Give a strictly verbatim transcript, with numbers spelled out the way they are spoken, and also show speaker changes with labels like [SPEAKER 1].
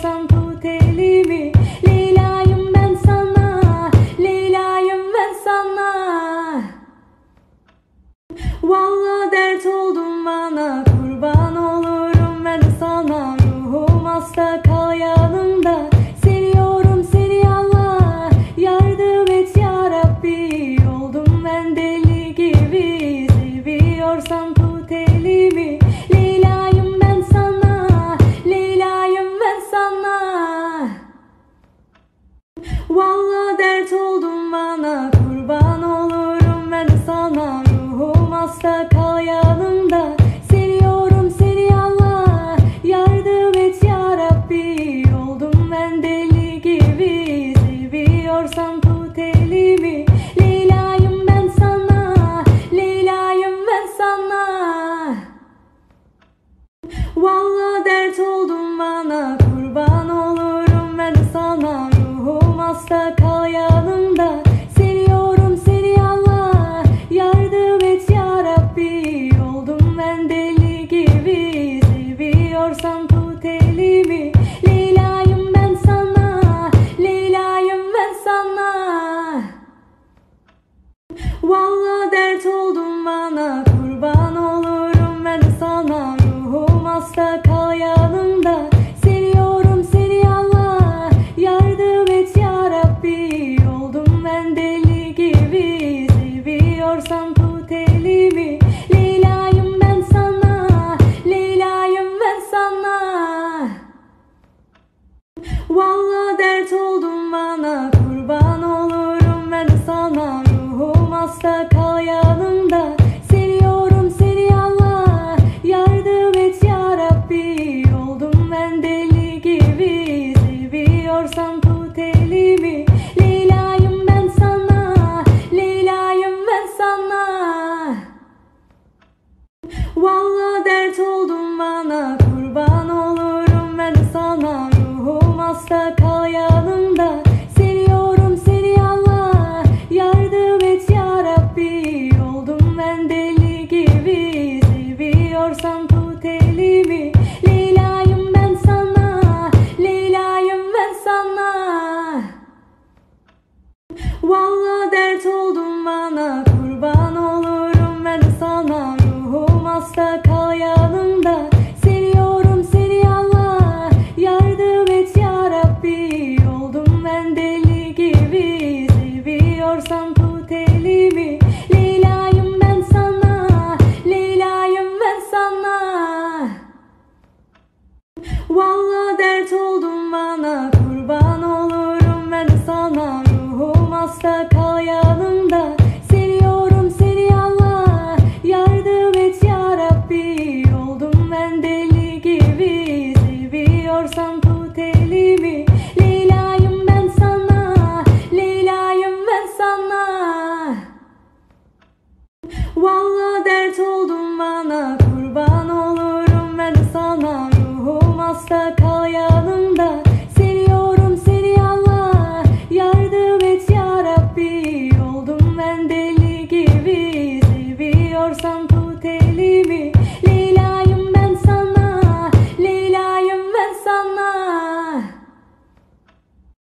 [SPEAKER 1] seviyorsan tut elimi. Leyla'yım ben sana, Leyla'yım ben sana. Vallahi dert oldun bana, kurban olurum ben sana. Ruhum hasta, kal yanımda. Seviyorum seni Allah, yardım et ya Rabbi. Oldum ben deli gibi, seviyorsan tut elimi. Leyla'yım ben sana, Leyla'yım ben sana. Vallahi dert oldun bana, kurban olurum ben sana. Ruhum hasta, kal yanımda. Seviyorum seni Allah, yardım et ya Rabbi. Oldum ben deli gibi, seviyorsan tut elimi. Leyla'yım ben sana, Leyla'yım ben sana. Vallahi dert oldun bana, kurban olurum ben sana. Ruhum hasta, kal yanımda. Seviyorum seni Allah, yardım et ya Rabbi. Oldum ben deli gibi, seviyorsan tut elimi. Leyla'yım ben sana, Leyla'yım ben sana. Vallahi dert oldun bana, kurban olurum ben sana. Ruhum hasta, kal yanımda. Seviyorum seni Allah, yardım et ya Rabbi. Oldum ben deli gibi, seviyorsan tut elimi. Leyla'yım ben sana, Leyla'yım ben sana. Vallahi dert oldun bana, kurban olurum ben sana. Ruhum hasta, kal yanımda. Seviyorum seni Allah, yardım et ya Rabbi. Oldum ben deli gibi, seviyorsan tut elimi. Leyla'yım ben sana, Leyla'yım ben sana. Vallahi dert oldun bana, kurban olurum ben sana. Ruhum hasta, kal yanımda. Seviyorum seni Allah, yardım et ya Rabbi. Oldum ben deli gibi, seviyorsan tut elimi. Leyla'yım ben sana, Leyla'yım ben sana. Vallahi dert oldun bana, kurban olurum ben sana. Ruhum hasta, kal yanımda. Seviyorum seni Allah, yardım et ya Rabbi. Oldum ben deli gibi, seviyorsan tut elimi. Leyla'yım ben sana, Leyla'yım ben sana. Vallahi dert oldun bana, kurban olurum ben sana. Ruhum hasta, kal yanımda. Seviyorum seni Allah, yardım et ya Rabbi. Oldum ben deli gibi, seviyorsan tut elimi. Leyla'yım ben sana, Leyla'yım ben sana. Vallahi dert oldun bana, kurban olurum ben sana. Ruhum hasta, kal yanımda.